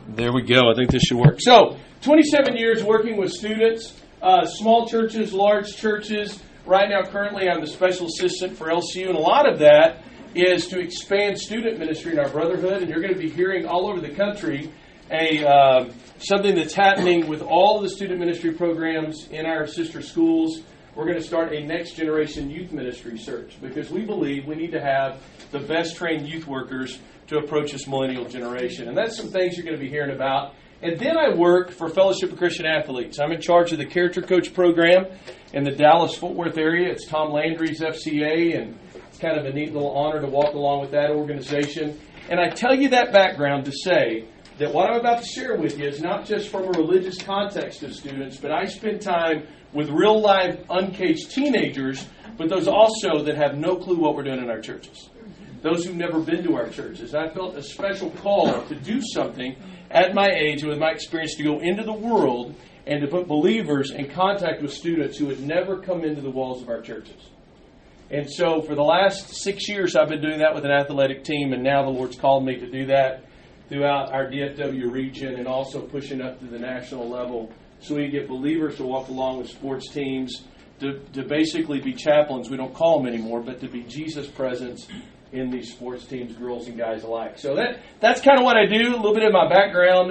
There we go. I think this should work. So, 27 years working with students, small churches, large churches. Right now, currently, I'm the special assistant for LCU, and a lot of that is to expand student ministry in our brotherhood. And you're going to be hearing all over the country something that's happening with all of the student ministry programs in our sister schools. We're going to start a next generation youth ministry search because we believe we need to have the best trained youth workers to approach this millennial generation. And that's some things you're going to be hearing about. And then I work for Fellowship of Christian Athletes. I'm in charge of the Character Coach program in the Dallas-Fort Worth area. It's Tom Landry's FCA, and it's kind of a neat little honor to walk along with that organization. And I tell you that background to say that what I'm about to share with you is not just from a religious context of students, but I spend time with real-life, uncaged teenagers, but those also that have no clue what we're doing in our churches. Those who've never been to our churches. I felt a special call to do something at my age and with my experience to go into the world and to put believers in contact with students who had never come into the walls of our churches. And so for the last 6 years, I've been doing that with an athletic team, and now the Lord's called me to do that throughout our DFW region and also pushing up to the national level so we get believers to walk along with sports teams, to basically be chaplains. We don't call them anymore, but to be Jesus' presence in these sports teams, girls and guys alike. So that's kind of what I do, a little bit of my background.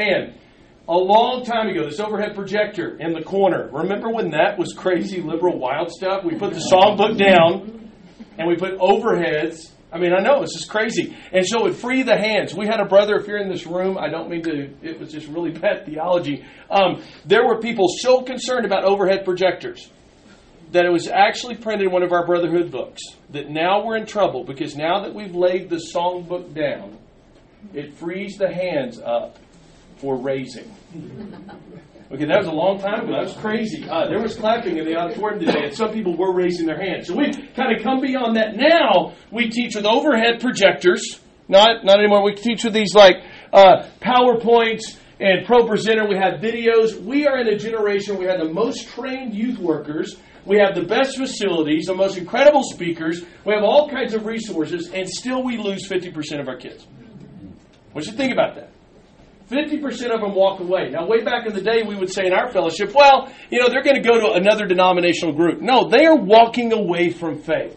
A long time ago, this overhead projector in the corner. Remember when that was crazy, liberal, wild stuff? We put the songbook down, and we put overheads. I mean, I know, it's just crazy. And so it would free the hands. We had a brother, if you're in this room, I don't mean to, it was just really bad theology. There were people so concerned about overhead projectors that it was actually printed in one of our brotherhood books, that now we're in trouble because now that we've laid the songbook down, it frees the hands up for raising. Okay, that was a long time ago. That was crazy. There was clapping in the auditorium today, and some people were raising their hands. So we've kind of come beyond that. Now we teach with overhead projectors. Not anymore. We teach with these like PowerPoints and ProPresenter. We have videos. We are in a generation where we have the most trained youth workers. We have the best facilities, the most incredible speakers. We have all kinds of resources, and still we lose 50% of our kids. What do you think about that? 50% of them walk away. Now, way back in the day, we would say in our fellowship, well, they're going to go to another denominational group. No, they are walking away from faith.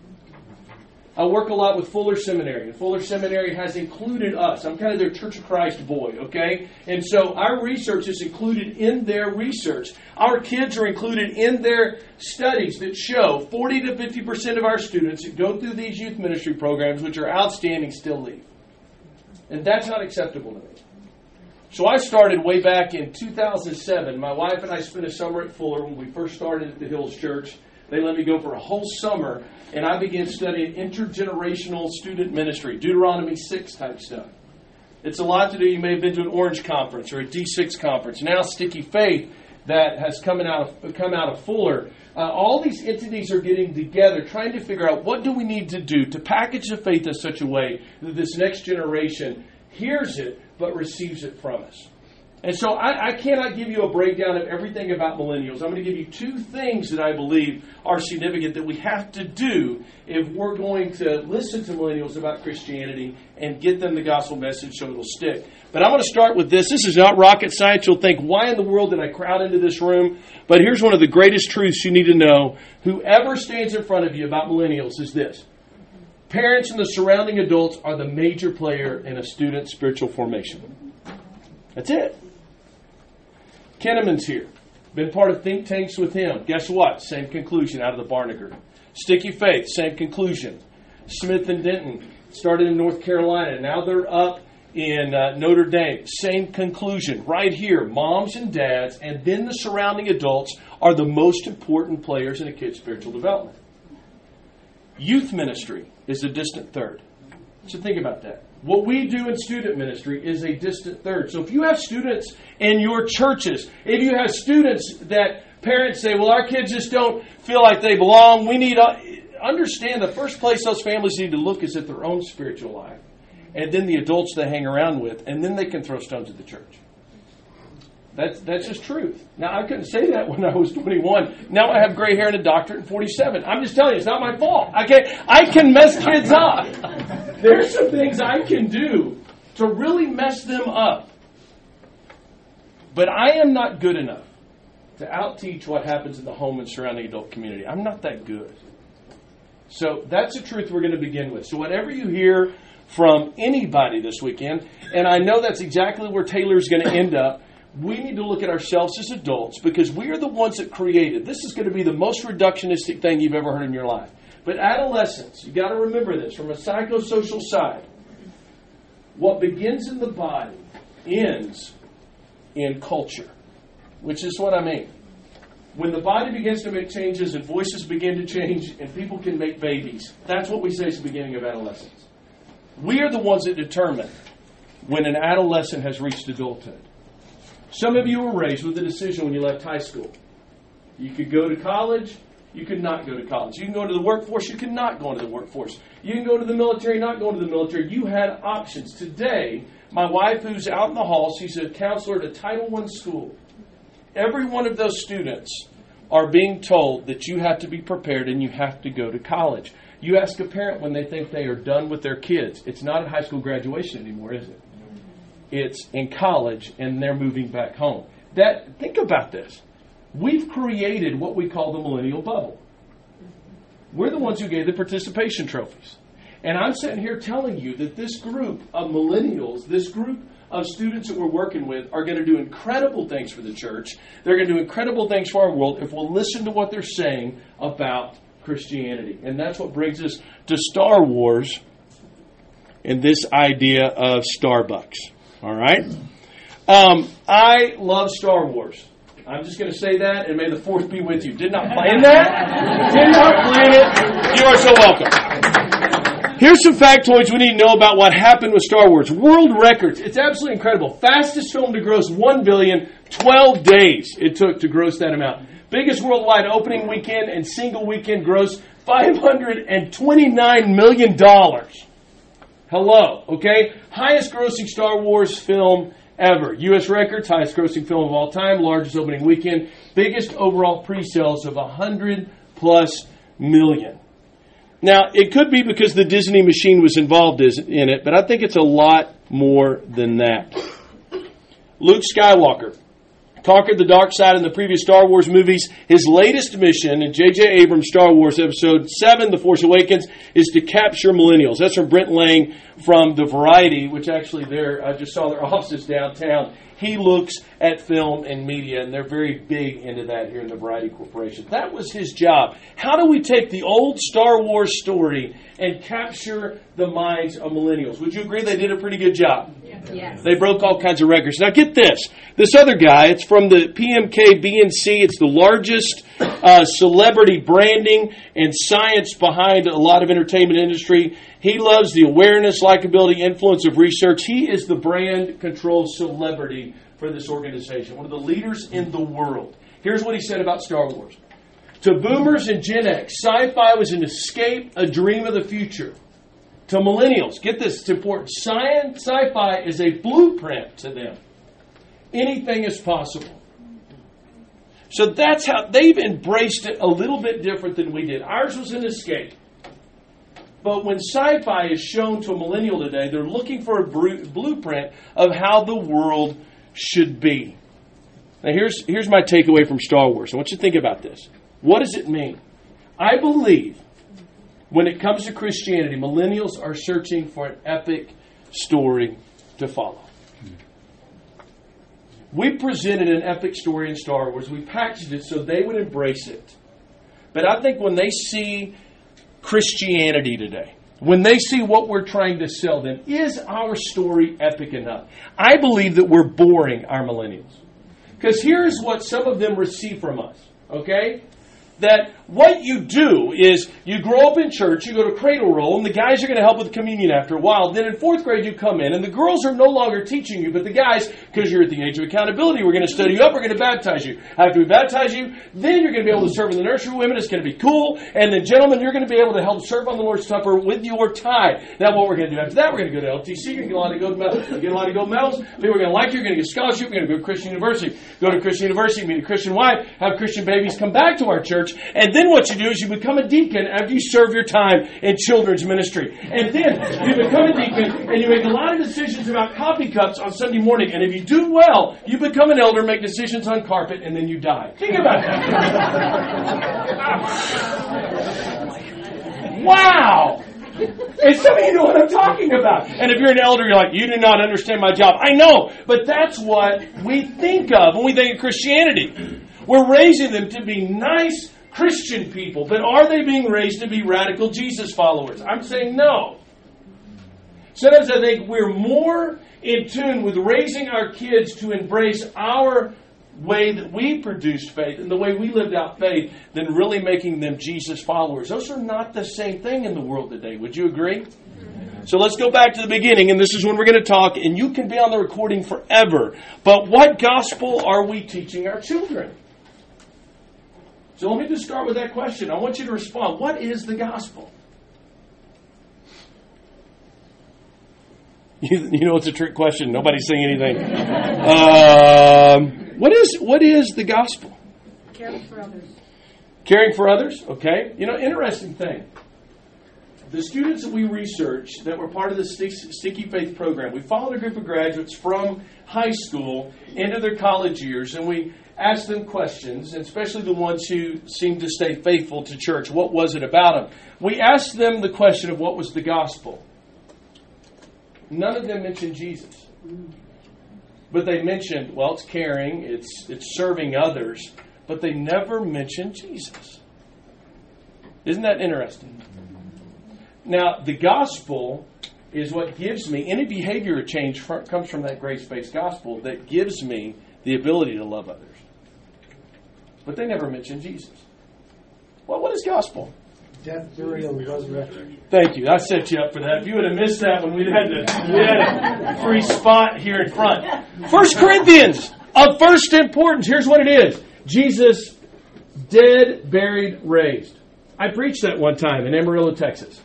I work a lot with Fuller Seminary, and Fuller Seminary has included us. I'm kind of their Church of Christ boy, okay? And so our research is included in their research. Our kids are included in their studies that show 40 to 50% of our students that go through these youth ministry programs, which are outstanding, still leave. And that's not acceptable to me. So I started way back in 2007. My wife and I spent a summer at Fuller when we first started at the Hills Church. They let me go for a whole summer, and I began studying intergenerational student ministry, Deuteronomy 6 type stuff. It's a lot to do. You may have been to an Orange conference or a D6 conference. Now Sticky Faith that has come out of Fuller. All these entities are getting together, trying to figure out what do we need to do to package the faith in such a way that this next generation hears it but receives it from us. And so I cannot give you a breakdown of everything about millennials. I'm going to give you two things that I believe are significant that we have to do if we're going to listen to millennials about Christianity and get them the gospel message so it'll stick. But I'm going to start with this. This is not rocket science. You'll think, why in the world did I crowd into this room? But here's one of the greatest truths you need to know. Whoever stands in front of you about millennials is this. Parents and the surrounding adults are the major player in a student's spiritual formation. That's it. Kenneman's here. Been part of think tanks with him. Guess what? Same conclusion out of the Barnegat. Sticky Faith, same conclusion. Smith and Denton started in North Carolina. Now they're up in Notre Dame. Same conclusion. Right here, moms and dads and then the surrounding adults are the most important players in a kid's spiritual development. Youth ministry is a distant third. So think about that. What we do in student ministry is a distant third. So if you have students in your churches, if you have students that parents say, well, our kids just don't feel like they belong, we need to understand the first place those families need to look is at their own spiritual life. And then the adults they hang around with, and then they can throw stones at the church. That's just truth. Now, I couldn't say that when I was 21. Now I have gray hair and a doctorate at 47. I'm just telling you, it's not my fault. I can mess kids up. There's some things I can do to really mess them up. But I am not good enough to outteach what happens in the home and surrounding adult community. I'm not that good. So that's the truth we're going to begin with. So whatever you hear from anybody this weekend, and I know that's exactly where Taylor's going to end up, we need to look at ourselves as adults because we are the ones that created. This is going to be the most reductionistic thing you've ever heard in your life. But adolescence, you got to remember this from a psychosocial side. What begins in the body ends in culture, which is what I mean. When the body begins to make changes and voices begin to change and people can make babies, that's what we say is the beginning of adolescence. We are the ones that determine when an adolescent has reached adulthood. Some of you were raised with a decision when you left high school. You could go to college, you could not go to college. You can go into the workforce, you could not go into the workforce. You can go to the military, not go into the military. You had options. Today, my wife who's out in the hall, she's a counselor at a Title I school. Every one of those students are being told that you have to be prepared and you have to go to college. You ask a parent when they think they are done with their kids. It's not at high school graduation anymore, is it? It's in college and they're moving back home. Think about this. We've created what we call the millennial bubble. We're the ones who gave the participation trophies. And I'm sitting here telling you that this group of millennials, this group of students that we're working with are going to do incredible things for the church. They're going to do incredible things for our world if we'll listen to what they're saying about Christianity. And that's what brings us to Star Wars and this idea of Starbucks. All right? I love Star Wars. I'm just going to say that, and may the Fourth be with you. Did not plan that. Did not plan it. You are so welcome. Here's some factoids we need to know about what happened with Star Wars. World records. It's absolutely incredible. Fastest film to gross $1 billion, 12 days it took to gross that amount. Biggest worldwide opening weekend and single weekend gross, $529 million. Hello, okay? Highest grossing Star Wars film ever. U.S. records, highest grossing film of all time, largest opening weekend, biggest overall pre-sales of 100+ million. Now, it could be because the Disney machine was involved in it, but I think it's a lot more than that. Luke Skywalker conquered the dark side in the previous Star Wars movies. His latest mission in J.J. Abrams' Star Wars Episode 7, The Force Awakens, is to capture millennials. That's from Brent Lang from The Variety, which actually I just saw their offices downtown. He looks at film and media, and they're very big into that here in the Variety Corporation. That was his job. How do we take the old Star Wars story and capture the minds of millennials? Would you agree they did a pretty good job? Yes. They broke all kinds of records. Now get this. This other guy, it's from the PMK BNC. It's the largest celebrity branding and science behind a lot of entertainment industry. He loves the awareness, likability, influence of research. He is the brand control celebrity for this organization, one of the leaders in the world. Here's what he said about Star Wars. To boomers and Gen X, sci-fi was an escape, a dream of the future. To millennials, get this, it's important. Sci-fi is a blueprint to them. Anything is possible. So that's how they've embraced it a little bit different than we did. Ours was an escape. But when sci-fi is shown to a millennial today, they're looking for a blueprint of how the world should be. Now here's my takeaway from Star Wars. I want you to think about this. What does it mean? I believe when it comes to Christianity, millennials are searching for an epic story to follow. We presented an epic story in Star Wars. We packaged it so they would embrace it. But I think when they see Christianity today, when they see what we're trying to sell them, is our story epic enough? I believe that we're boring our millennials. Because here's what some of them receive from us, okay? That what you do is you grow up in church, you go to Cradle Roll, and the guys are going to help with communion after a while. Then in 4th grade you come in, and the girls are no longer teaching you, but the guys, because you're at the age of accountability, we're going to study you up, we're going to baptize you. After we baptize you, then you're going to be able to serve in the nursery. Women, it's going to be cool. And then gentlemen, you're going to be able to help serve on the Lord's Supper with your tithe. Now what we're going to do after that, we're going to go to LTC, you're going to get a lot of gold medals. You get a lot of gold medals, people are going to like you, you're going to get a scholarship, you're going to go to Christian University. Go to Christian University, meet a Christian wife, have Christian babies come back to our church, and then what you do is you become a deacon after you serve your time in children's ministry. And then you become a deacon and you make a lot of decisions about coffee cups on Sunday morning. And if you do well, you become an elder, make decisions on carpet, and then you die. Think about that. Wow! And some of you know what I'm talking about. And if you're an elder, you're like, you do not understand my job. I know, but that's what we think of when we think of Christianity. We're raising them to be nice Christian people, but are they being raised to be radical Jesus followers? I'm saying no. Sometimes I think we're more in tune with raising our kids to embrace our way that we produced faith and the way we lived out faith than really making them Jesus followers. Those are not the same thing in the world today. Would you agree? So let's go back to the beginning, and this is when we're going to talk, and you can be on the recording forever. But what gospel are we teaching our children? So let me just start with that question. I want you to respond. What is the gospel? You know it's a trick question. Nobody's saying anything. What is the gospel? Caring for others. Caring for others? Okay. You know, interesting thing. The students that we researched that were part of the Sticky Faith program, we followed a group of graduates from high school into their college years, and we asked them questions, and especially the ones who seemed to stay faithful to church. What was it about them? We asked them the question of what was the gospel. None of them mentioned Jesus. But they mentioned, well, it's caring, it's serving others, but they never mentioned Jesus. Isn't that interesting? Now, the gospel is what gives me, any behavior change comes from that grace-based gospel that gives me the ability to love others. But they never mentioned Jesus. Well, what is gospel? Death, burial, and resurrection. Thank you. I set you up for that. If you would have missed that one, we had a free spot here in front. 1 Corinthians, of first importance. Here's what it is. Jesus, dead, buried, raised. I preached that one time in Amarillo, Texas.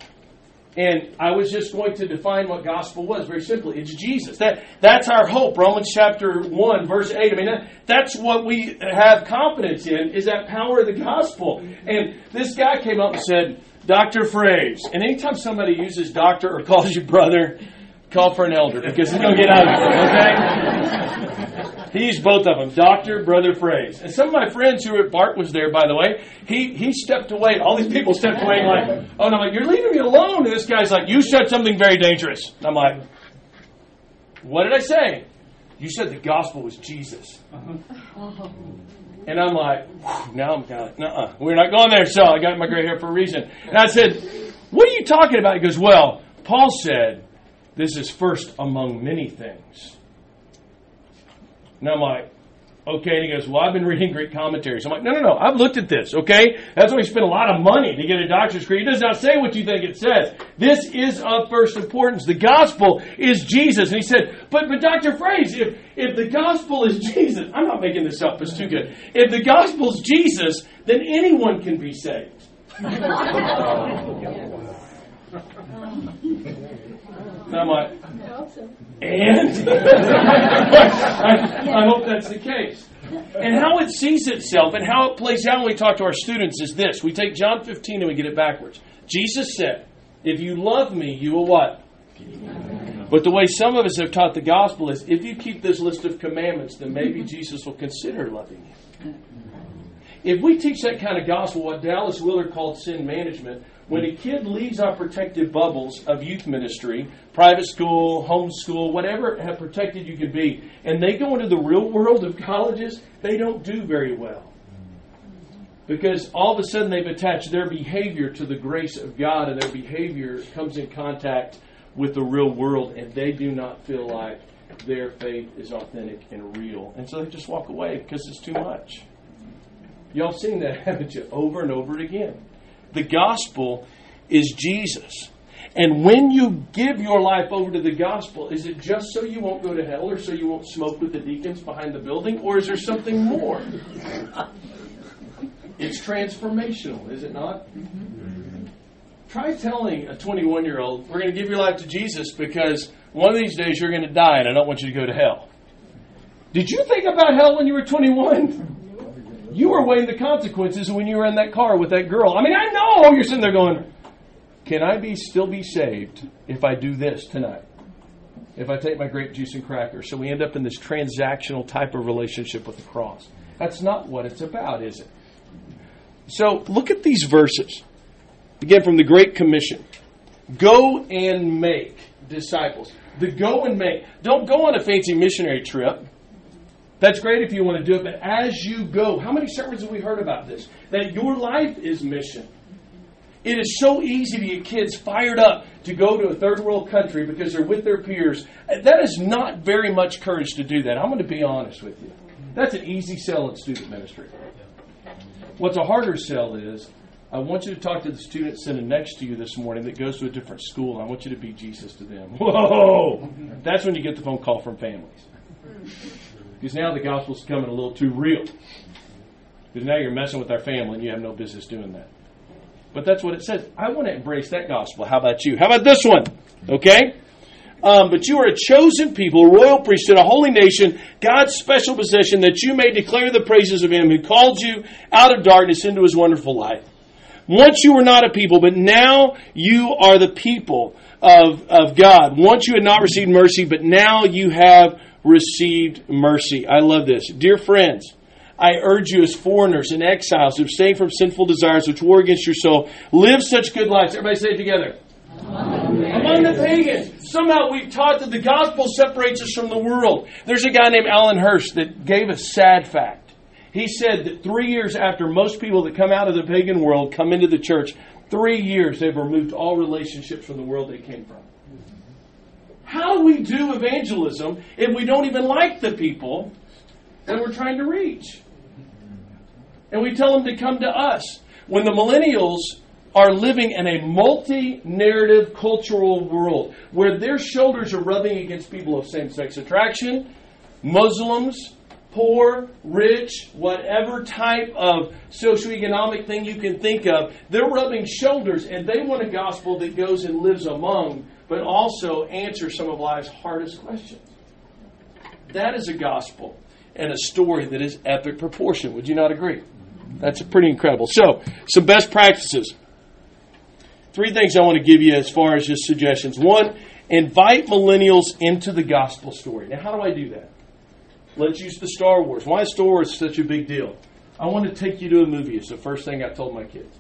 And I was just going to define what gospel was very simply. It's Jesus. That's our hope. Romans chapter 1, verse 8. I mean, that's what we have confidence in, is that power of the gospel. And this guy came up and said, Dr. Phrase. And anytime somebody uses doctor or calls you brother, call for an elder, because he's going to get out of it, okay? He used both of them, Dr. Brother Phrase. And some of my friends who were at Bart was there, by the way, he stepped away. All these people stepped away like, oh, and I'm like, you're leaving me alone. And this guy's like, you said something very dangerous. And I'm like, what did I say? You said the gospel was Jesus. And I'm like, now I'm kind of like, nuh-uh, we're not going there, so I got my gray hair for a reason. And I said, what are you talking about? He goes, well, Paul said, this is first among many things. And I'm like, okay. And he goes, well, I've been reading Greek commentaries. I'm like, no. I've looked at this, okay? That's why we spend a lot of money to get a doctor's degree. It does not say what you think it says. This is of first importance. The gospel is Jesus. And he said, but Dr. Phrase, if the gospel is Jesus, I'm not making this up. It's too good. If the gospel is Jesus, then anyone can be saved. And I'm like, and? I hope that's the case. And how it sees itself and how it plays out when we talk to our students is this. We take John 15 and we get it backwards. Jesus said, if you love me, you will what? But the way some of us have taught the gospel is, if you keep this list of commandments, then maybe Jesus will consider loving you. If we teach that kind of gospel, what Dallas Willard called sin management, when a kid leaves our protective bubbles of youth ministry, private school, home school, whatever how protected you can be, and they go into the real world of colleges, they don't do very well. Because all of a sudden they've attached their behavior to the grace of God, and their behavior comes in contact with the real world, and they do not feel like their faith is authentic and real. And so they just walk away because it's too much. Y'all seen that, haven't you? Over and over again. The gospel is Jesus. And when you give your life over to the gospel, is it just so you won't go to hell or so you won't smoke with the deacons behind the building? Or is there something more? It's transformational, is it not? Try telling a 21-year-old, we're going to give your life to Jesus because one of these days you're going to die and I don't want you to go to hell. Did you think about hell when you were 21? You were weighing the consequences when you were in that car with that girl. I mean, I know you're sitting there going, can I still be saved if I do this tonight? If I take my grape juice and crackers? So we end up in this transactional type of relationship with the cross. That's not what it's about, is it? So look at these verses. Again, from the Great Commission. Go and make disciples. The go and make. Don't go on a fancy missionary trip. That's great if you want to do it, but as you go, how many sermons have we heard about this? That your life is mission. It is so easy to get kids fired up to go to a third world country because they're with their peers. That is not very much courage to do that. I'm going to be honest with you. That's an easy sell in student ministry. What's a harder sell is, I want you to talk to the student sitting next to you this morning that goes to a different school, and I want you to be Jesus to them. Whoa! That's when you get the phone call from families. Because now the gospel's becoming a little too real. Because now you're messing with our family, and you have no business doing that. But that's what it says. I want to embrace that gospel. How about you? How about this one? Okay? But you are a chosen people, a royal priesthood, a holy nation, God's special possession, that you may declare the praises of Him who called you out of darkness into His wonderful light. Once you were not a people, but now you are the people of God. Once you had not received mercy, but now you have received mercy. I love this. Dear friends, I urge you as foreigners and exiles to abstain from sinful desires which war against your soul. Live such good lives. Everybody say it together. Among the pagans. Somehow we've taught that the gospel separates us from the world. There's a guy named Alan Hirsch that gave a sad fact. He said that 3 years after most people that come out of the pagan world come into the church, 3 years they've removed all relationships from the world they came from. How do we do evangelism if we don't even like the people that we're trying to reach? And we tell them to come to us. When the millennials are living in a multi-narrative cultural world where their shoulders are rubbing against people of same-sex attraction, Muslims, poor, rich, whatever type of socioeconomic thing you can think of, they're rubbing shoulders and they want a gospel that goes and lives among, but also answers some of life's hardest questions. That is a gospel and a story that is epic proportion. Would you not agree? That's pretty incredible. So, some best practices. 3 things I want to give you as far as just suggestions. 1, invite millennials into the gospel story. Now, how do I do that? Let's use the Star Wars. Why is Star Wars such a big deal? I want to take you to a movie. It's the first thing I told my kids.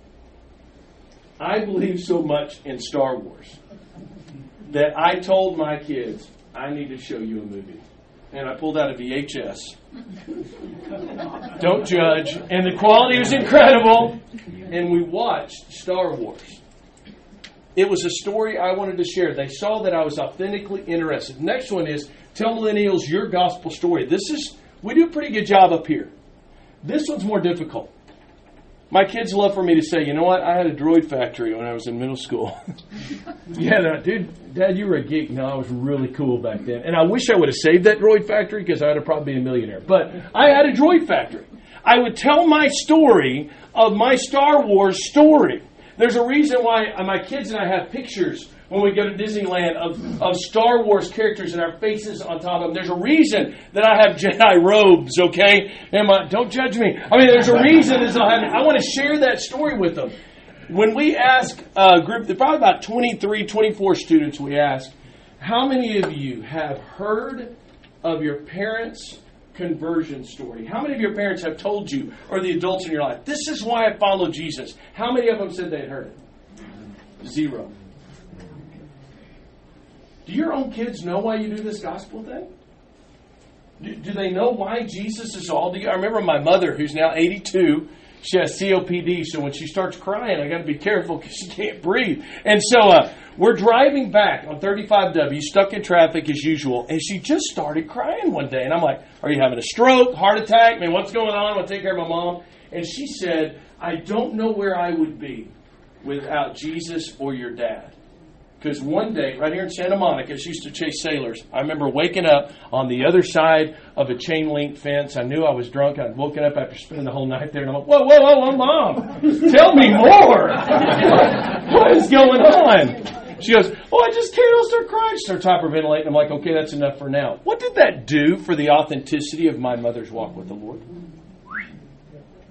I believe so much in Star Wars that I told my kids, I need to show you a movie. And I pulled out a VHS. Don't judge. And the quality was incredible. And we watched Star Wars. It was a story I wanted to share. They saw that I was authentically interested. Next one is, tell millennials your gospel story. We do a pretty good job up here. This one's more difficult. My kids love for me to say, you know what, I had a droid factory when I was in middle school. Yeah, dude, Dad, you were a geek. No, I was really cool back then. And I wish I would have saved that droid factory because I would have probably been a millionaire. But I had a droid factory. I would tell my story of my Star Wars story. There's a reason why my kids and I have pictures when we go to Disneyland of Star Wars characters and our faces on top of them. There's a reason that I have Jedi robes, okay? Don't judge me. I mean, there's a reason I want to share that story with them. When we ask a group, probably about 23, 24 students, we ask, how many of you have heard of your parents' conversion story? How many of your parents have told you, or the adults in your life, this is why I follow Jesus? How many of them said they had heard it? 0. Do your own kids know why you do this gospel thing? Do they know why Jesus is all to you? I remember my mother, who's now 82, she has COPD, so when she starts crying, I got to be careful because she can't breathe. And so we're driving back on 35W, stuck in traffic as usual, and she just started crying one day. And I'm like, are you having a stroke, heart attack? Man, what's going on? I want to take care of my mom. And she said, I don't know where I would be without Jesus or your dad. Because one day, right here in Santa Monica, she used to chase sailors. I remember waking up on the other side of a chain-link fence. I knew I was drunk. I'd woken up after spending the whole night there. And I'm like, whoa, Mom. Tell me more. What is going on? She goes, I just can't. I'll start crying. She starts hyperventilating. I'm like, okay, that's enough for now. What did that do for the authenticity of my mother's walk with the Lord?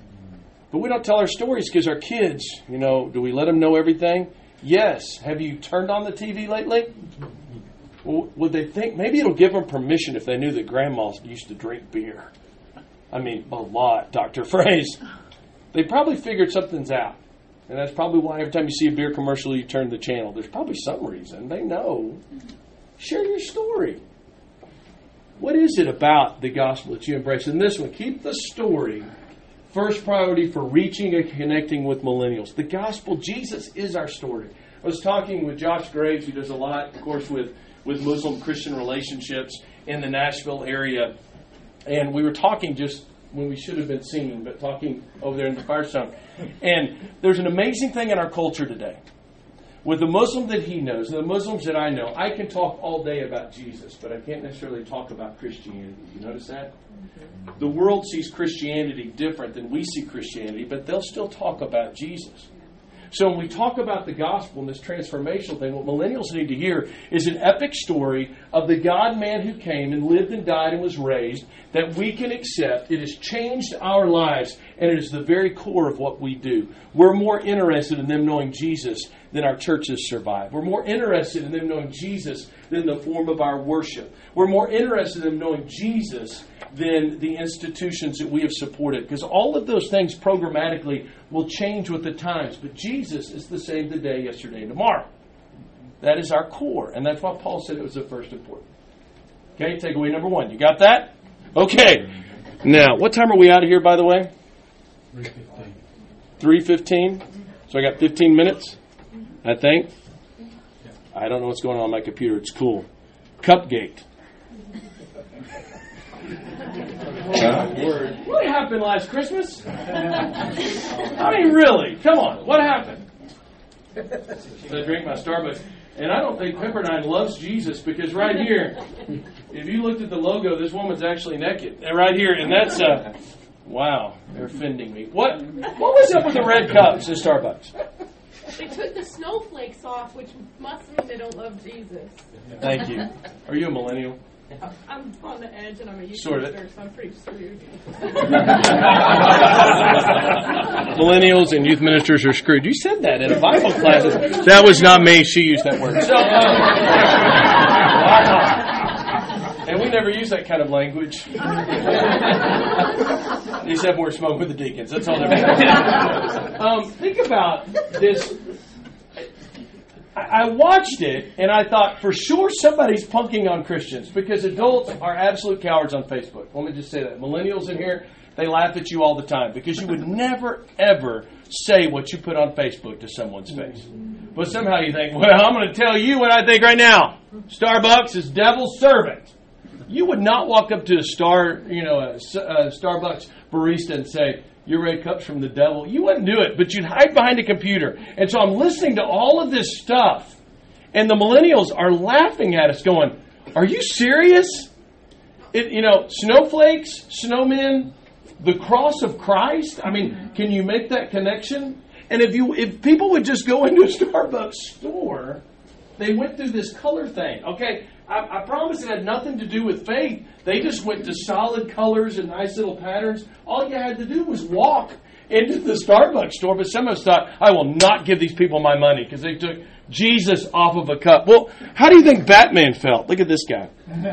But we don't tell our stories because our kids, do we let them know everything? Yes. Have you turned on the TV lately? Well, would they think, maybe it'll give them permission if they knew that grandma used to drink beer. I mean, a lot, Dr. Phrase. They probably figured something's out. And that's probably why every time you see a beer commercial, you turn the channel. There's probably some reason. They know. Share your story. What is it about the gospel that you embrace? And this one, keep the story first priority for reaching and connecting with millennials. The gospel, Jesus is our story. I was talking with Josh Graves, who does a lot, of course, with Muslim-Christian relationships in the Nashville area. And we were talking just when we should have been singing, but talking over there in the Firestone. And there's an amazing thing in our culture today. With the Muslim that he knows, and the Muslims that I know, I can talk all day about Jesus, but I can't necessarily talk about Christianity. You notice that? The world sees Christianity different than we see Christianity, but they'll still talk about Jesus. So when we talk about the gospel and this transformational thing, what millennials need to hear is an epic story of the God-man who came and lived and died and was raised that we can accept. It has changed our lives, and it is the very core of what we do. We're more interested in them knowing Jesus than our churches survive. We're more interested in them knowing Jesus than the form of our worship. We're more interested in them knowing Jesus than the institutions that we have supported. Because all of those things programmatically will change with the times. But Jesus is the same today, yesterday, and tomorrow. That is our core. And that's why Paul said it was the first important. Okay, takeaway number 1. You got that? Okay. Now, what time are we out of here, by the way? 3:15. 3:15? So I got 15 minutes, I think. I don't know what's going on my computer. It's cool. Cupgate. What happened last Christmas? I mean, really? Come on. What happened? I drink my Starbucks. And I don't think Pepperdine loves Jesus because right here, if you looked at the logo, this woman's actually naked. And right here, and that's, wow, they're offending me. What was up with the red cups at Starbucks? They took the snowflakes off, which must mean they don't love Jesus. Thank you. Are you a millennial? I'm on the edge, and I'm a youth Sort of. minister, so I'm pretty screwed. Millennials and youth ministers are screwed. You said that in a Bible class. That was not me. She used that word. So, and we never use that kind of language. You just have more smoke with the deacons. That's all that matters. Think about this. I watched it, and I thought, for sure somebody's punking on Christians, because adults are absolute cowards on Facebook. Let me just say that. Millennials in here, they laugh at you all the time, because you would never, ever say what you put on Facebook to someone's face. But somehow you think, well, I'm going to tell you what I think right now. Starbucks is devil's servant. You would not walk up to a Starbucks barista and say, your red cup's from the devil. You wouldn't do it, but you'd hide behind a computer. And so I'm listening to all of this stuff, and the millennials are laughing at us going, are you serious? Snowflakes, snowmen, the cross of Christ? I mean, can you make that connection? And if people would just go into a Starbucks store, they went through this color thing. Okay, I promise it had nothing to do with faith. They just went to solid colors and nice little patterns. All you had to do was walk into the Starbucks store. But some of us thought, I will not give these people my money because they took Jesus off of a cup. Well, how do you think Batman felt? Look at this guy.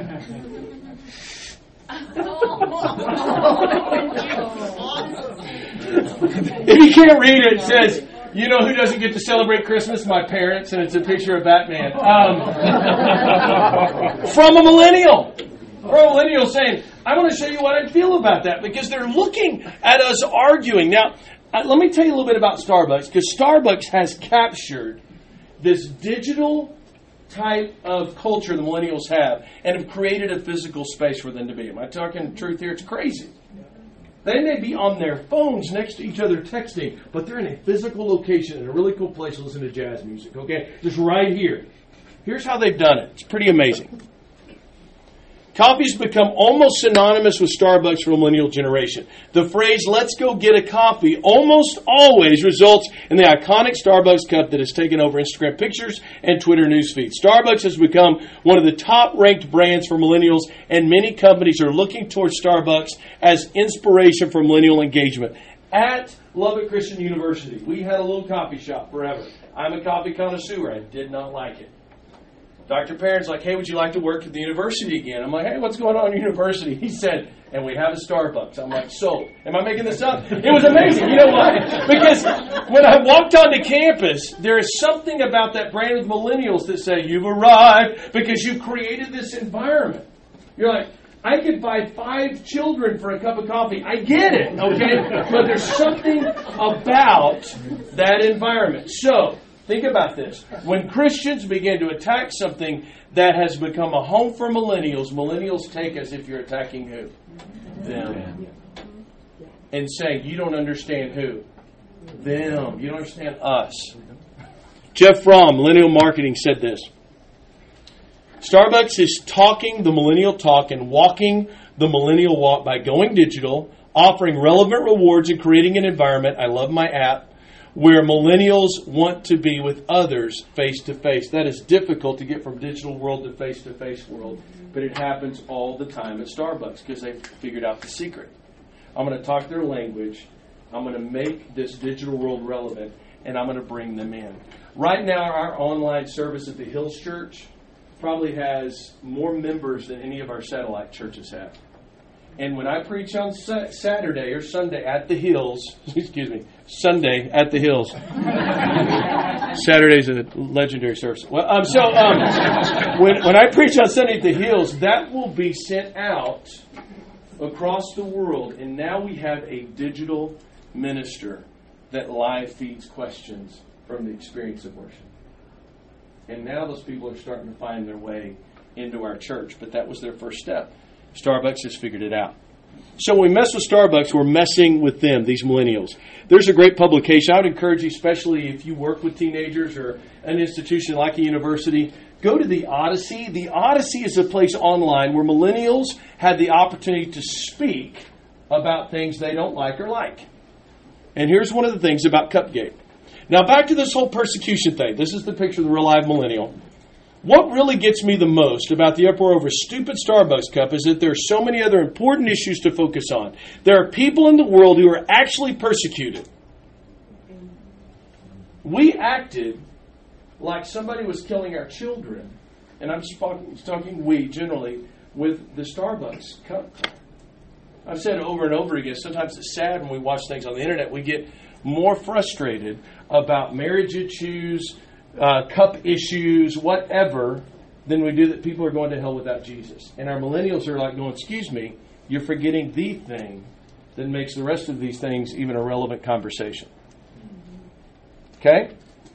If you can't read it, it says, you know who doesn't get to celebrate Christmas? My parents, and it's a picture of Batman. From a millennial. Or a millennial saying, I want to show you what I feel about that, because they're looking at us arguing. Now, let me tell you a little bit about Starbucks, because Starbucks has captured this digital type of culture the millennials have and have created a physical space for them to be. Am I talking truth here? It's crazy. They may be on their phones next to each other texting, but they're in a physical location in a really cool place to listen to jazz music, okay? Just right here. Here's how they've done it. It's pretty amazing. Coffee's become almost synonymous with Starbucks for the millennial generation. The phrase, let's go get a coffee, almost always results in the iconic Starbucks cup that has taken over Instagram pictures and Twitter news feeds. Starbucks has become one of the top-ranked brands for millennials, and many companies are looking towards Starbucks as inspiration for millennial engagement. at Lubbock Christian University. We had a little coffee shop forever. I'm a coffee connoisseur. I did not like it. Dr. Perrin's like, hey, would you like to work at the university again? I'm like, hey, what's going on at university? He said, and we have a Starbucks. I'm like, so, am I making this up? It was amazing. You know why? Because when I walked onto campus, there is something about that brand of millennials that say, you've arrived because you created this environment. You're like, I could buy 5 children for a cup of coffee. I get it, okay? But there's something about that environment. So, think about this. When Christians begin to attack something that has become a home for millennials, millennials take as if you're attacking who? Them. And saying, you don't understand who? Them. You don't understand us. Jeff Fromm, Millennial Marketing, said this. Starbucks is talking the millennial talk and walking the millennial walk by going digital, offering relevant rewards and creating an environment, I love my app, where millennials want to be with others face-to-face. That is difficult to get from digital world to face-to-face world, but it happens all the time at Starbucks because they've figured out the secret. I'm going to talk their language. I'm going to make this digital world relevant, and I'm going to bring them in. Right now, our online service at the Hills Church probably has more members than any of our satellite churches have. And when I preach on Saturday or Sunday at the Hills, Sunday at the Hills. Saturday's a legendary service. Well, when I preach on Sunday at the Hills, that will be sent out across the world. And now we have a digital minister that live feeds questions from the experience of worship. And now those people are starting to find their way into our church. But that was their first step. Starbucks has figured it out. So when we mess with Starbucks, we're messing with them, these millennials. There's a great publication. I would encourage you, especially if you work with teenagers or an institution like a university, go to the Odyssey. The Odyssey is a place online where millennials have the opportunity to speak about things they don't like or like. And here's one of the things about Cupgate. Now back to this whole persecution thing. This is the picture of the real live millennial. What really gets me the most about the uproar over stupid Starbucks cup is that there are so many other important issues to focus on. There are people in the world who are actually persecuted. We acted like somebody was killing our children, and I'm talking we generally, with the Starbucks cup. I've said it over and over again. Sometimes it's sad when we watch things on the internet. We get more frustrated about marriage issues, cup issues, whatever, than we do that people are going to hell without Jesus. And our millennials are like going, excuse me, you're forgetting the thing that makes the rest of these things even a relevant conversation. Okay?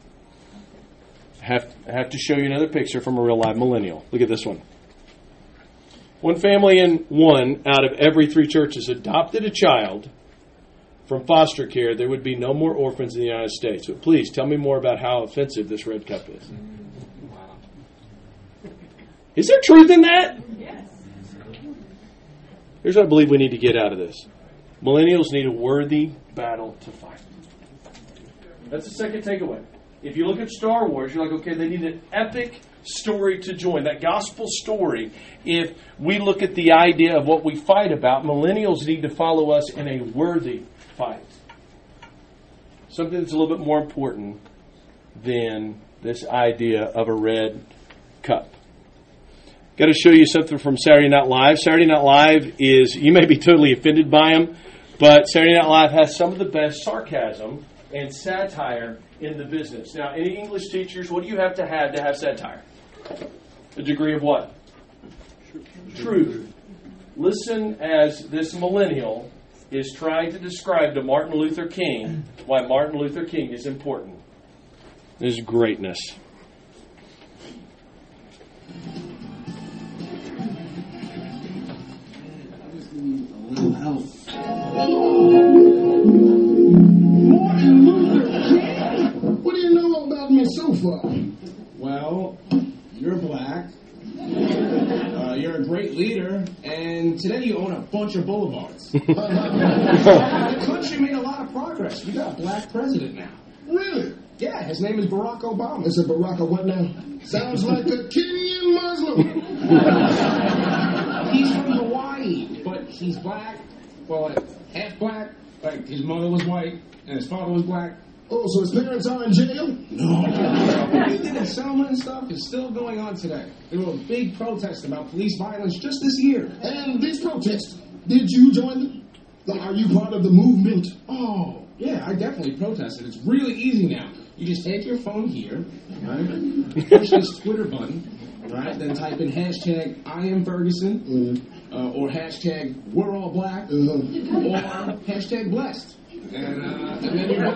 I have to show you another picture from a real live millennial. Look at this one. One family in 1 out of every 3 churches adopted a child from foster care. There would be no more orphans in the United States. But please, tell me more about how offensive this red cup is. Wow. Is there truth in that? Yes. Here's what I believe we need to get out of this. Millennials need a worthy battle to fight. That's the second takeaway. If you look at Star Wars, you're like, okay, they need an epic story to join, that gospel story. If we look at the idea of what we fight about, millennials need to follow us in a worthy fight. Something that's a little bit more important than this idea of a red cup. Got to show you something from Saturday Night Live. Saturday Night Live is, you may be totally offended by them, but Saturday Night Live has some of the best sarcasm and satire in the business. Now, any English teachers, what do you have to have satire? A degree of what? Truth. Listen as this millennial is trying to describe to Martin Luther King why Martin Luther King is important. This is greatness. Martin Luther King? What do you know about me so far? Well, you're black, you're a great leader, and today you own a bunch of boulevards. The country made a lot of progress. We got a black president now. Really? Yeah, his name is Barack Obama. Is it Barack or what now? Sounds like a Kenyan Muslim. He's from Hawaii, but he's black, well, half black, Like, his mother was white and his father was black. Oh, so his parents are in jail? No. What they did in Selma and stuff is still going on today. There were big protests about police violence just this year. And these protests, did you join them? Like, are you part of the movement? Oh, yeah, I definitely protested. It's really easy now. You just take your phone here, right? Push this Twitter button, right? Then type in hashtag I am Ferguson, or hashtag we're all black, or hashtag blessed. And then you're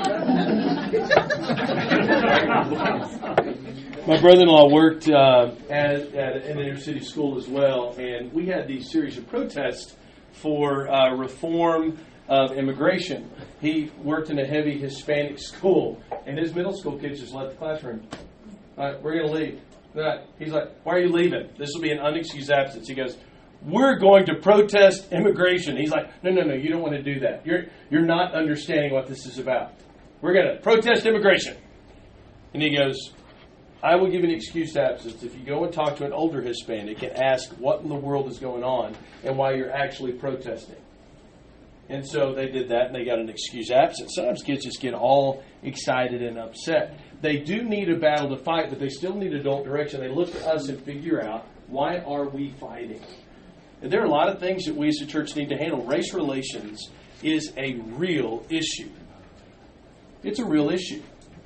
My brother-in-law worked at an inner city school as well, and we had these series of protests for reform of immigration. He worked in a heavy Hispanic school, and his middle school kids just left the classroom. All right, we're going to leave. Right. He's like, why are you leaving? This will be an unexcused absence. He goes, we're going to protest immigration. He's like, no, you don't want to do that. You're not understanding what this is about. We're going to protest immigration. And he goes, I will give an excused absence if you go and talk to an older Hispanic and ask what in the world is going on and why you're actually protesting. And so they did that, and they got an excused absence. Sometimes kids just get all excited and upset. They do need a battle to fight, but they still need adult direction. They look at us and figure out, why are we fighting? And there are a lot of things that we as a church need to handle. Race relations is a real issue. It's a real issue.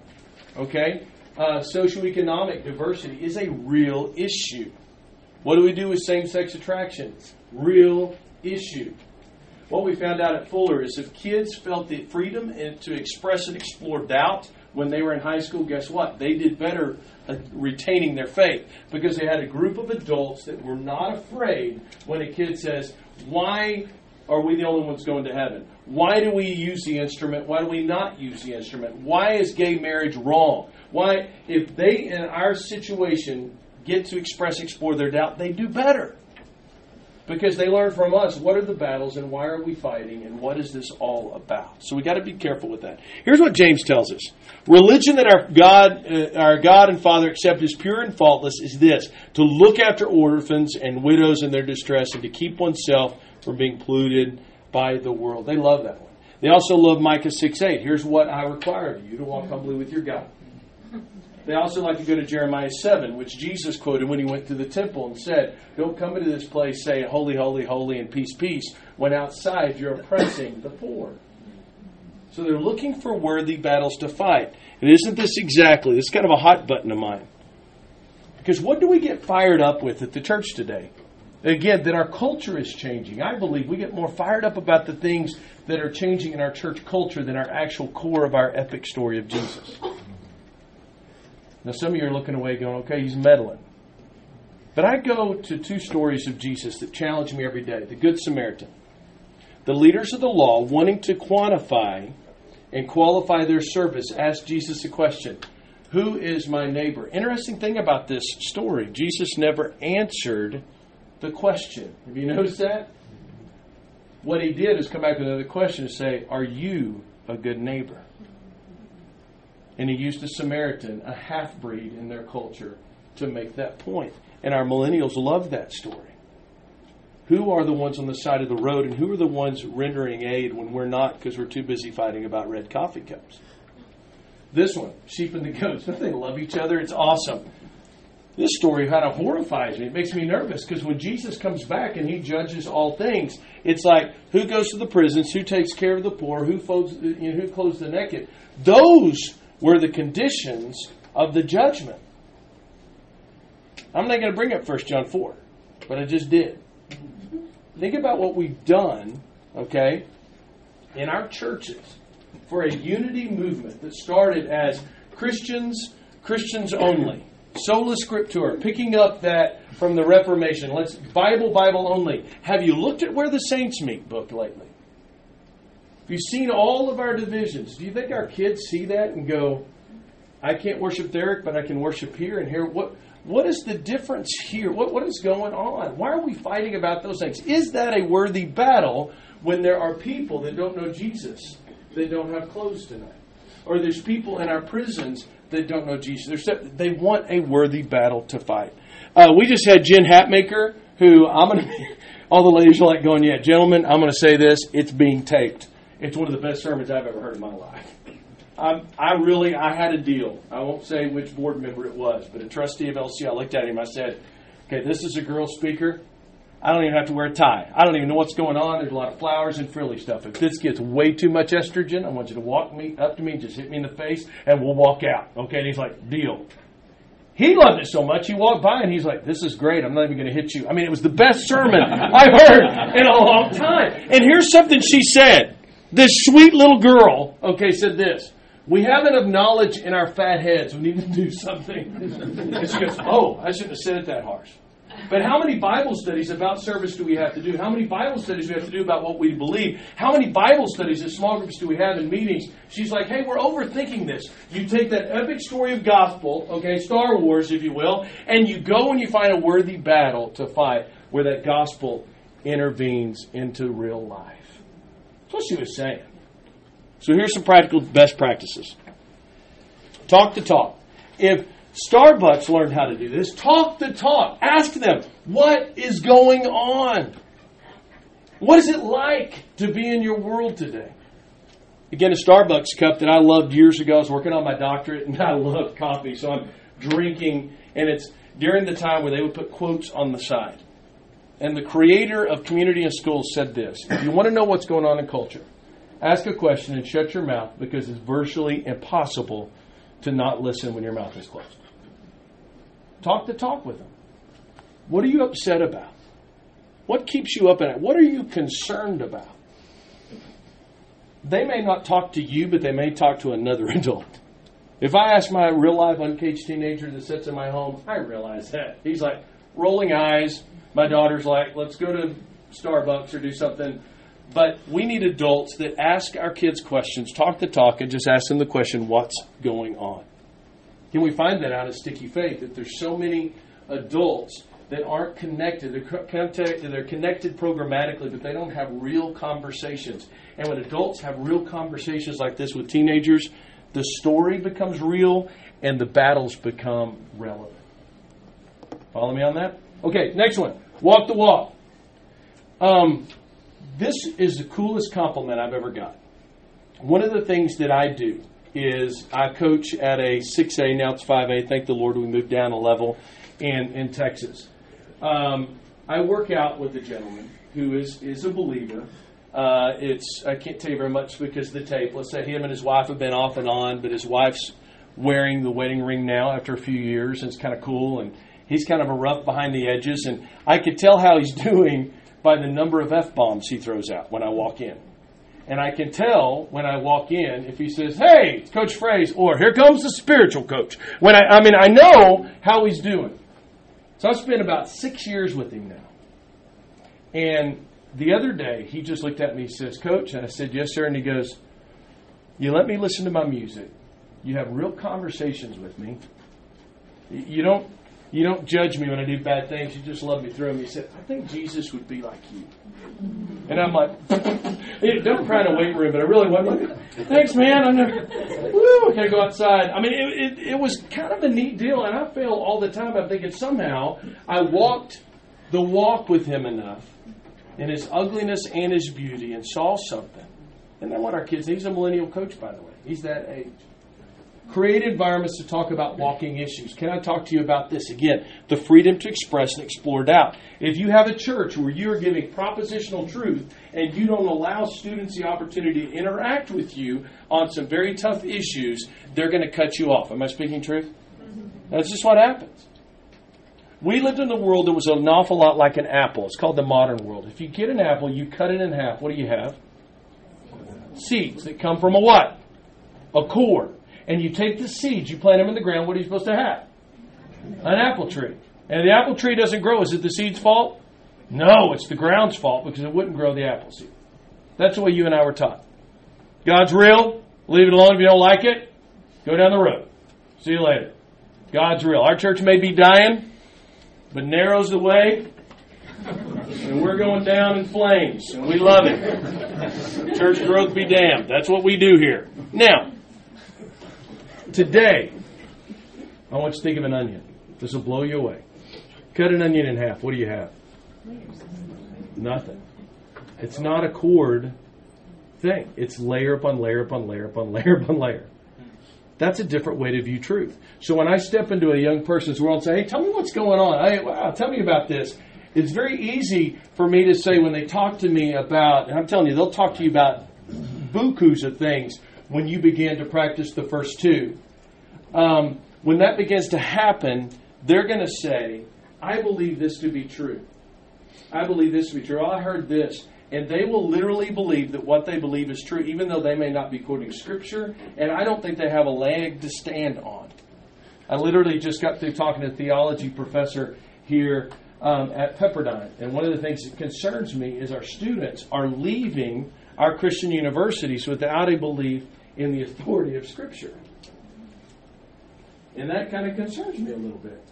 Okay? Socioeconomic diversity is a real issue. What do we do with same-sex attraction? Real issue. What we found out at Fuller is if kids felt the freedom to express and explore doubt when they were in high school, guess what? They did better retaining their faith because they had a group of adults that were not afraid when a kid says, why are we the only ones going to heaven? Why do we use the instrument? Why do we not use the instrument? Why is gay marriage wrong? Why, if they in our situation get to explore their doubt, they do better. Because they learn from us what are the battles and why are we fighting and what is this all about. So we got to be careful with that. Here's what James tells us. Religion that our God and Father accept as pure and faultless is this: to look after orphans and widows in their distress and to keep oneself from being polluted by the world. They love that one. They also love Micah 6:8. Here's what I require of you, to walk humbly with your God. They also like to go to Jeremiah 7, which Jesus quoted when he went to the temple and said, don't come into this place saying, holy, holy, holy, and peace, peace, when outside you're oppressing the poor. So they're looking for worthy battles to fight. And isn't this exactly, this is kind of a hot button of mine. Because what do we get fired up with at the church today? Again, that our culture is changing. I believe we get more fired up about the things that are changing in our church culture than our actual core of our epic story of Jesus. Now, some of you are looking away going, okay, he's meddling. But I go to two stories of Jesus that challenge me every day. The Good Samaritan. The leaders of the law, wanting to quantify and qualify their service, asked Jesus a question. Who is my neighbor? Interesting thing about this story, Jesus never answered the question. Have you noticed that? What he did is come back with another question and say, are you a good neighbor? And he used a Samaritan, a half-breed in their culture, to make that point. And our millennials love that story. Who are the ones on the side of the road and who are the ones rendering aid when we're not because we're too busy fighting about red coffee cups? This one, sheep and the goats. Don't they love each other? It's awesome. This story kind of horrifies me. It makes me nervous because when Jesus comes back and he judges all things, it's like who goes to the prisons, who takes care of the poor, who clothes the naked. Those were the conditions of the judgment. I'm not going to bring up 1 John 4, but I just did. Think about what we've done, okay, in our churches for a unity movement that started as Christians only, sola scriptura, picking up that from the Reformation. Let's Bible only. Have you looked at Where the Saints Meet book lately? Have you seen all of our divisions? Do you think our kids see that and go, I can't worship there, but I can worship here and here? What is the difference here? What is going on? Why are we fighting about those things? Is that a worthy battle when there are people that don't know Jesus, that don't have clothes tonight? Or there's people in our prisons that don't know Jesus. They want a worthy battle to fight. We just had Jen Hatmaker, who all the ladies are like going, yeah, gentlemen, I'm going to say this, it's being taped. It's one of the best sermons I've ever heard in my life. I had a deal. I won't say which board member it was, but a trustee of LCU. I looked at him. I said, okay, this is a girl speaker. I don't even have to wear a tie. I don't even know what's going on. There's a lot of flowers and frilly stuff. If this gets way too much estrogen, I want you to walk up to me and just hit me in the face, and we'll walk out. Okay? And he's like, deal. He loved it so much, he walked by and he's like, this is great. I'm not even going to hit you. I mean, it was the best sermon I've heard in a long time. And here's something she said. This sweet little girl, said this. We have enough knowledge in our fat heads. We need to do something. And she goes, I shouldn't have said it that harsh. But how many Bible studies about service do we have to do? How many Bible studies do we have to do about what we believe? How many Bible studies in small groups do we have in meetings? She's like, hey, we're overthinking this. You take that epic story of gospel, Star Wars, if you will, and you go and you find a worthy battle to fight where that gospel intervenes into real life. That's what she was saying. So here's some practical best practices. Talk the talk. If Starbucks learned how to do this, talk the talk. Ask them, what is going on? What is it like to be in your world today? Again, a Starbucks cup that I loved years ago. I was working on my doctorate, and I love coffee, so I'm drinking. And it's during the time where they would put quotes on the side. And the creator of Community in Schools said this. If you want to know what's going on in culture, ask a question and shut your mouth, because it's virtually impossible to not listen when your mouth is closed. Talk the talk with them. What are you upset about? What keeps you up at night? What are you concerned about? They may not talk to you, but they may talk to another adult. If I ask my real-life uncaged teenager that sits in my home, I realize that. He's like, rolling eyes. My daughter's like, let's go to Starbucks or do something. But we need adults that ask our kids questions, talk the talk, and just ask them the question, what's going on? Can we find that out of Sticky Faith? That there's so many adults that aren't connected. They're connected programmatically, but they don't have real conversations. And when adults have real conversations like this with teenagers, the story becomes real and the battles become relevant. Follow me on that? Okay, next one. Walk the walk. This is the coolest compliment I've ever got. One of the things that I do is I coach at a 6A, now it's 5A. Thank the Lord we moved down a level in Texas. I work out with a gentleman who is a believer. I can't tell you very much because of the tape. Let's say him and his wife have been off and on, but his wife's wearing the wedding ring now after a few years, and it's kind of cool, and he's kind of a rough behind the edges, and I could tell how he's doing by the number of F-bombs he throws out when I walk in. And I can tell when I walk in if he says, hey, it's Coach Fraze, or here comes the spiritual coach. I know how he's doing. So I've spent about 6 years with him now. And the other day, he just looked at me and says, Coach, and I said, yes, sir. And he goes, you let me listen to my music. You have real conversations with me. You don't judge me when I do bad things. You just love me through them. He said, I think Jesus would be like you. And I'm like, don't cry in a weight room, but I really wasn't like, thanks, man. I'm going to go outside. I mean, it was kind of a neat deal, and I feel all the time, I'm thinking somehow I walked the walk with him enough in his ugliness and his beauty and saw something. And then what our kids, he's a millennial coach, by the way. He's that age. Create environments to talk about walking issues. Can I talk to you about this? Again, the freedom to express and explore doubt. If you have a church where you are giving propositional truth and you don't allow students the opportunity to interact with you on some very tough issues, they're going to cut you off. Am I speaking truth? That's just what happens. We lived in a world that was an awful lot like an apple. It's called the modern world. If you get an apple, you cut it in half. What do you have? Seeds that come from a what? A core. And you take the seeds, you plant them in the ground, what are you supposed to have? An apple tree. And if the apple tree doesn't grow, is it the seed's fault? No, it's the ground's fault because it wouldn't grow the apple seed. That's the way you and I were taught. God's real. Leave it alone if you don't like it. Go down the road. See you later. God's real. Our church may be dying, but narrow's the way. And we're going down in flames. And we love it. Church growth be damned. That's what we do here. Now, today, I want you to think of an onion. This will blow you away. Cut an onion in half. What do you have? Nothing. It's not a cord. thing. It's layer upon layer upon layer upon layer upon layer. That's a different way to view truth. So when I step into a young person's world and say, hey, tell me what's going on. Tell me about this. It's very easy for me to say when they talk to me about, and I'm telling you, they'll talk to you about bukus of things when you begin to practice the first two. When that begins to happen, they're going to say, I believe this to be true. I believe this to be true. I heard this. And they will literally believe that what they believe is true, even though they may not be quoting Scripture. And I don't think they have a leg to stand on. I literally just got through talking to a theology professor here at Pepperdine. And one of the things that concerns me is our students are leaving our Christian universities without a belief in the authority of Scripture. And that kind of concerns me a little bit.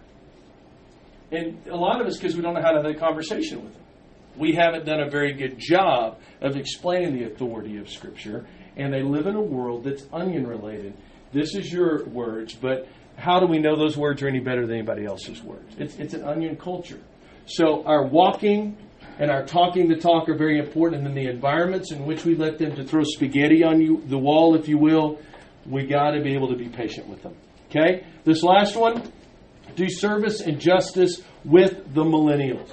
And a lot of us, because we don't know how to have a conversation with them. We haven't done a very good job of explaining the authority of Scripture, and they live in a world that's onion-related. This is your words, but how do we know those words are any better than anybody else's words? It's an onion culture. So our walking and our talking the talk are very important, and then the environments in which we let them to throw spaghetti on you, the wall, if you will, we got to be able to be patient with them. Okay? This last one, do service and justice with the millennials.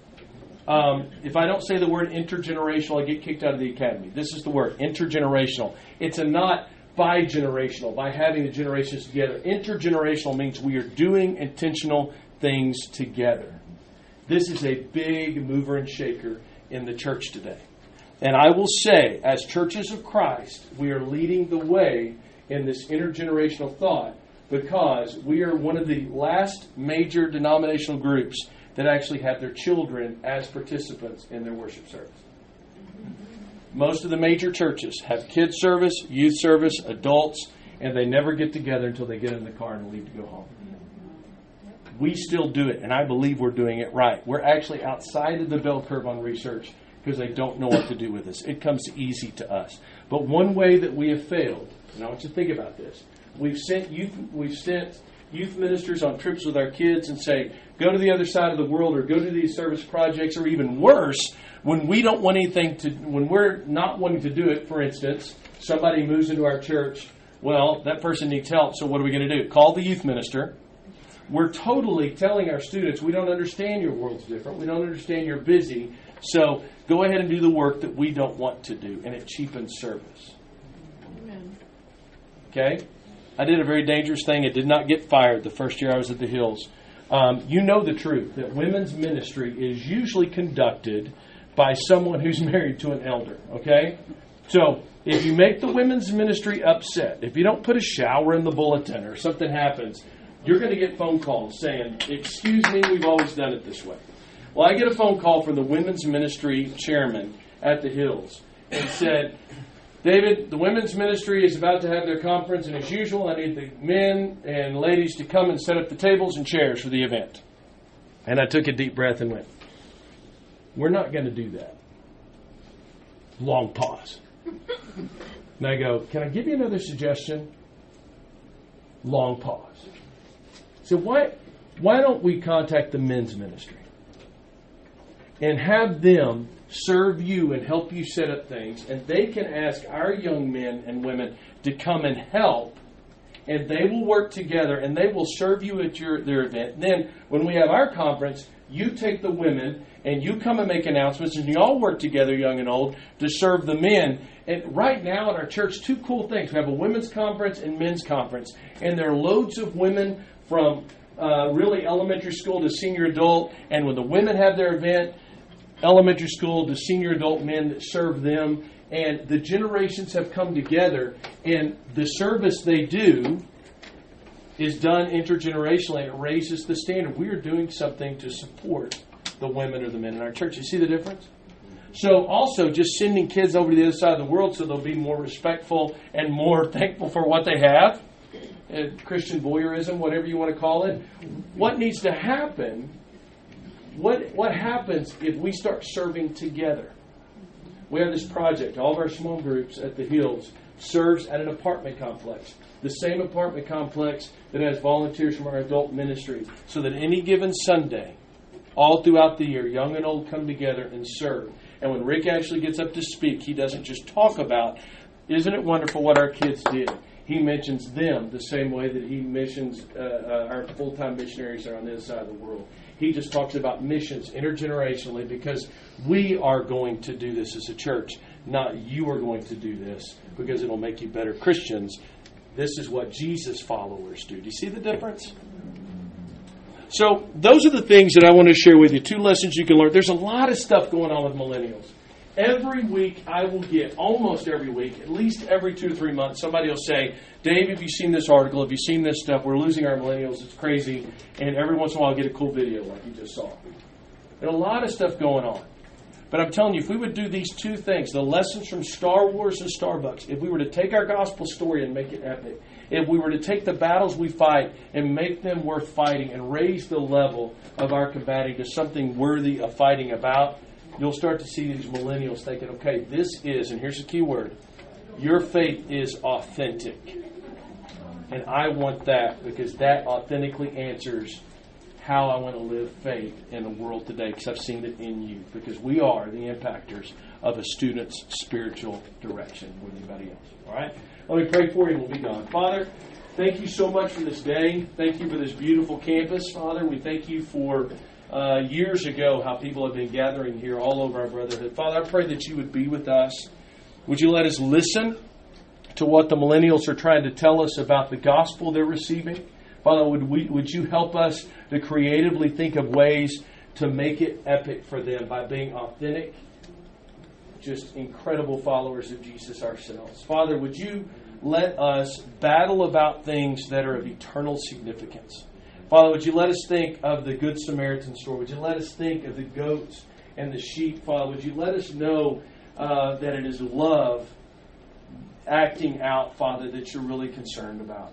If I don't say the word intergenerational, I get kicked out of the academy. This is the word, intergenerational. It's a not bi-generational, by having the generations together. Intergenerational means we are doing intentional things together. This is a big mover and shaker in the church today. And I will say, as churches of Christ, we are leading the way in this intergenerational thought because we are one of the last major denominational groups that actually have their children as participants in their worship service. Most of the major churches have kids service, youth service, adults, and they never get together until they get in the car and leave to go home. We still do it, and I believe we're doing it right. We're actually outside of the bell curve on research because they don't know what to do with us. It comes easy to us. But one way that we have failed, and I want you to think about this, we've sent youth ministers on trips with our kids and say, go to the other side of the world or go to these service projects, or even worse, when we don't want anything to, when we're not wanting to do it, for instance, somebody moves into our church, well, that person needs help, so what are we going to do? Call the youth minister. We're totally telling our students, we don't understand your world's different, we don't understand you're busy, so go ahead and do the work that we don't want to do, and it cheapens service. Amen. Okay? I did a very dangerous thing. I did not get fired the first year I was at the Hills. You know the truth, that women's ministry is usually conducted by someone who's married to an elder, okay? So if you make the women's ministry upset, if you don't put a shower in the bulletin or something happens, you're going to get phone calls saying, excuse me, we've always done it this way. Well, I get a phone call from the women's ministry chairman at the Hills and said, David, the women's ministry is about to have their conference, and as usual, I need the men and ladies to come and set up the tables and chairs for the event. And I took a deep breath and went, we're not going to do that. Long pause. And I go, can I give you another suggestion? Long pause. So why don't we contact the men's ministry and have them serve you and help you set up things, and they can ask our young men and women to come and help, and they will work together, and they will serve you at their event. And then when we have our conference, you take the women, and you come and make announcements, and you all work together, young and old, to serve the men. And right now at our church, two cool things. We have a women's conference and men's conference, and there are loads of women from really elementary school to senior adult, and when the women have their event, elementary school to senior adult men that serve them, and the generations have come together, and the service they do is done intergenerationally. It raises the standard. We are doing something to support the women or the men in our church. You see the difference? So also just sending kids over to the other side of the world so they'll be more respectful and more thankful for what they have. Christian voyeurism, whatever you want to call it. What needs to happen? What happens if we start serving together? We have this project. All of our small groups at the Hills serves at an apartment complex. The same apartment complex that has volunteers from our adult ministry. So that any given Sunday, all throughout the year. Young and old come together and serve. And when Rick actually gets up to speak, he doesn't just talk about, isn't it wonderful what our kids did? He mentions them the same way that he mentions our full-time missionaries that are on the other side of the world. He just talks about missions intergenerationally because we are going to do this as a church, not you are going to do this because it'll make you better Christians. This is what Jesus followers do. Do you see the difference? So those are the things that I want to share with you. 2 lessons you can learn. There's a lot of stuff going on with millennials. Every week I will get, almost every week, at least every 2 to 3 months, somebody will say, Dave, have you seen this article? Have you seen this stuff? We're losing our millennials. It's crazy. And every once in a while I'll get a cool video like you just saw. There's a lot of stuff going on. But I'm telling you, if we would do these 2 things, the lessons from Star Wars and Starbucks, if we were to take our gospel story and make it epic, if we were to take the battles we fight and make them worth fighting and raise the level of our combating to something worthy of fighting about, you'll start to see these millennials thinking, okay, this is, and here's the key word, your faith is authentic. And I want that because that authentically answers how I want to live faith in the world today because I've seen it in you. Because we are the impactors of a student's spiritual direction more than anybody else. All right? Let me pray for you and we'll be gone. Father, thank you so much for this day. Thank you for this beautiful campus. Father, we thank you for years ago how people have been gathering here all over our brotherhood. Father, I pray that you would be with us. Would you let us listen to what the millennials are trying to tell us about the gospel they're receiving? Father, would you help us to creatively think of ways to make it epic for them by being authentic, just incredible followers of Jesus ourselves? Father, would you let us battle about things that are of eternal significance? Father, would you let us think of the Good Samaritan story? Would you let us think of the goats and the sheep? Father, would you let us know that it is love acting out, Father, that you're really concerned about?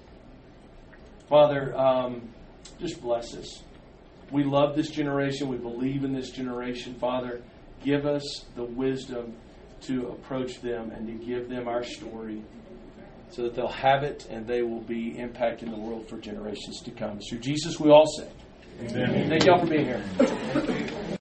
Father, just bless us. We love this generation. We believe in this generation. Father, give us the wisdom to approach them and to give them our story so that they'll have it and they will be impacting the world for generations to come. Through Jesus, we all say. Amen. Thank you all for being here.